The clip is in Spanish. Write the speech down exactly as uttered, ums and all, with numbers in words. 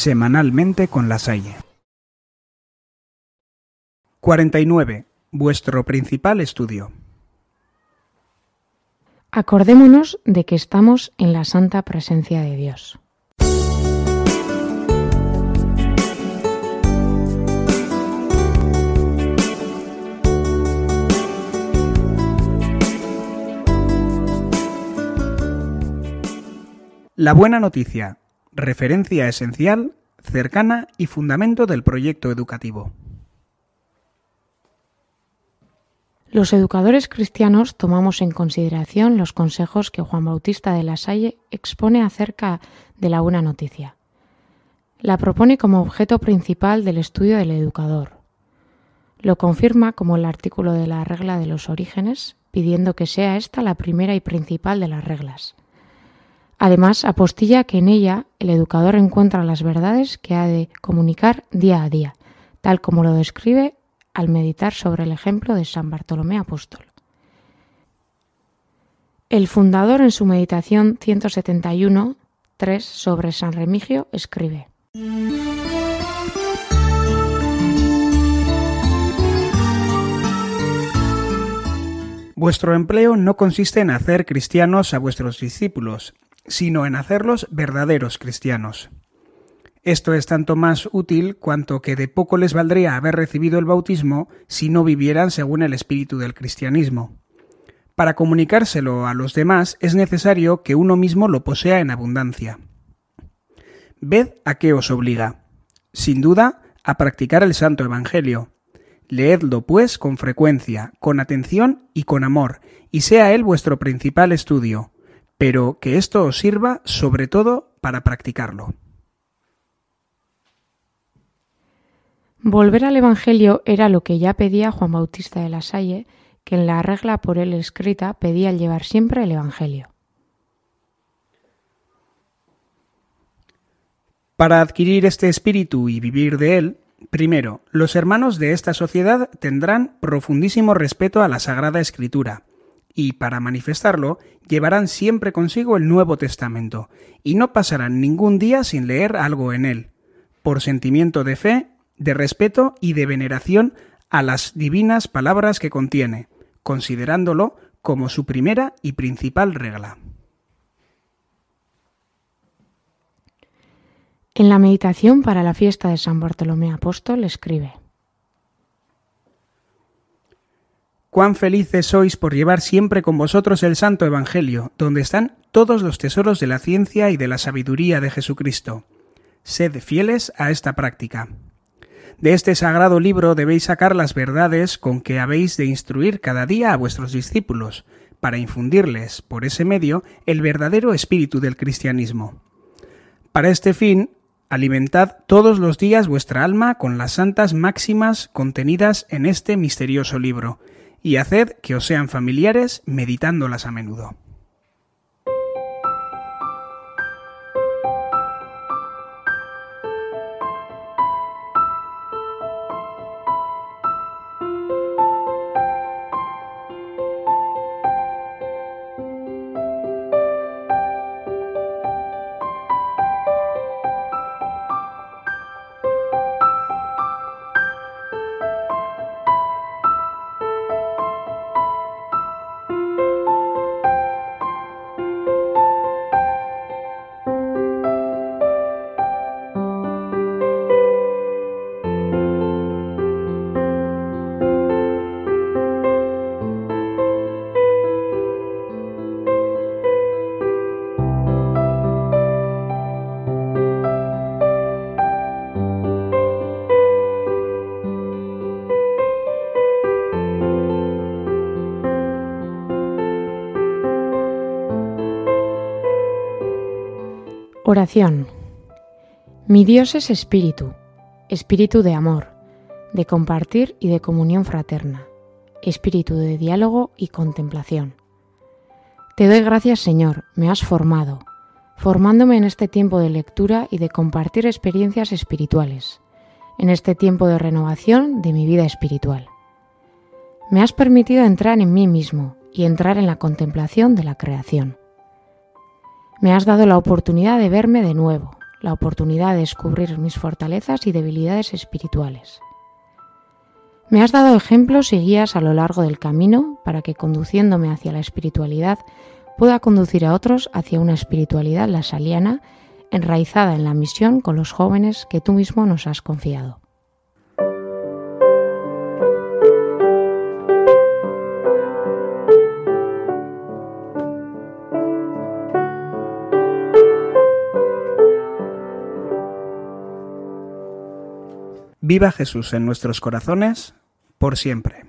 semanalmente con La Salle. cuarenta y nueve. Vuestro principal estudio. Acordémonos de que estamos en la santa presencia de Dios. La buena noticia, referencia esencial, cercana y fundamento del proyecto educativo. Los educadores cristianos tomamos en consideración los consejos que Juan Bautista de La Salle expone acerca de la buena noticia. La propone como objeto principal del estudio del educador. Lo confirma como el artículo de la regla de los orígenes, pidiendo que sea esta la primera y principal de las reglas. Además, apostilla que en ella el educador encuentra las verdades que ha de comunicar día a día, tal como lo describe al meditar sobre el ejemplo de San Bartolomé Apóstol. El fundador en su meditación ciento setenta y uno, tres sobre San Remigio escribe: Vuestro empleo no consiste en hacer cristianos a vuestros discípulos, sino en hacerlos verdaderos cristianos. Esto es tanto más útil cuanto que de poco les valdría haber recibido el bautismo si no vivieran según el espíritu del cristianismo. Para comunicárselo a los demás es necesario que uno mismo lo posea en abundancia. Ved a qué os obliga. Sin duda, a practicar el Santo Evangelio. Leedlo, pues, con frecuencia, con atención y con amor, y sea él vuestro principal estudio, pero que esto os sirva sobre todo para practicarlo. Volver al Evangelio era lo que ya pedía Juan Bautista de La Salle, que en la regla por él escrita pedía el llevar siempre el Evangelio. Para adquirir este espíritu y vivir de él, primero, los hermanos de esta sociedad tendrán profundísimo respeto a la Sagrada Escritura, y para manifestarlo llevarán siempre consigo el Nuevo Testamento, y no pasarán ningún día sin leer algo en él, por sentimiento de fe, de respeto y de veneración a las divinas palabras que contiene, considerándolo como su primera y principal regla. En la meditación para la fiesta de San Bartolomé Apóstol escribe: Cuán felices sois por llevar siempre con vosotros el Santo Evangelio, donde están todos los tesoros de la ciencia y de la sabiduría de Jesucristo. Sed fieles a esta práctica. De este sagrado libro debéis sacar las verdades con que habéis de instruir cada día a vuestros discípulos, para infundirles, por ese medio, el verdadero espíritu del cristianismo. Para este fin, alimentad todos los días vuestra alma con las santas máximas contenidas en este misterioso libro, y haced que os sean familiares meditándolas a menudo. Oración. Mi Dios es espíritu, espíritu de amor, de compartir y de comunión fraterna, espíritu de diálogo y contemplación. Te doy gracias, Señor, me has formado, formándome en este tiempo de lectura y de compartir experiencias espirituales, en este tiempo de renovación de mi vida espiritual. Me has permitido entrar en mí mismo y entrar en la contemplación de la creación. Me has dado la oportunidad de verme de nuevo, la oportunidad de descubrir mis fortalezas y debilidades espirituales. Me has dado ejemplos y guías a lo largo del camino para que, conduciéndome hacia la espiritualidad, pueda conducir a otros hacia una espiritualidad lasaliana enraizada en la misión con los jóvenes que tú mismo nos has confiado. Viva Jesús en nuestros corazones, por siempre.